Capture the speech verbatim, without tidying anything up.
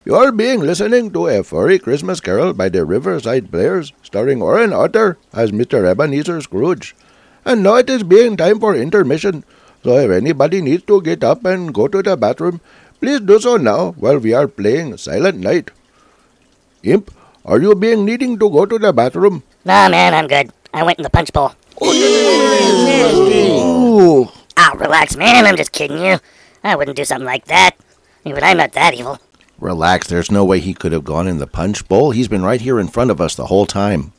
You're being listening to a furry Christmas carol by the Riverside Players, starring Orrin Otter as Mister Ebenezer Scrooge. And now it is being time for intermission, so if anybody needs to get up and go to the bathroom, please do so now while we are playing Silent Night. Imp, are you being needing to go to the bathroom? Nah, man, I'm good. I went in the punch bowl. Oh, Ah, relax, man. I'm just kidding you. I wouldn't do something like that. But I'm not that evil. relax, there's no way he could have gone in the punch bowl. He's been right here in front of us the whole time.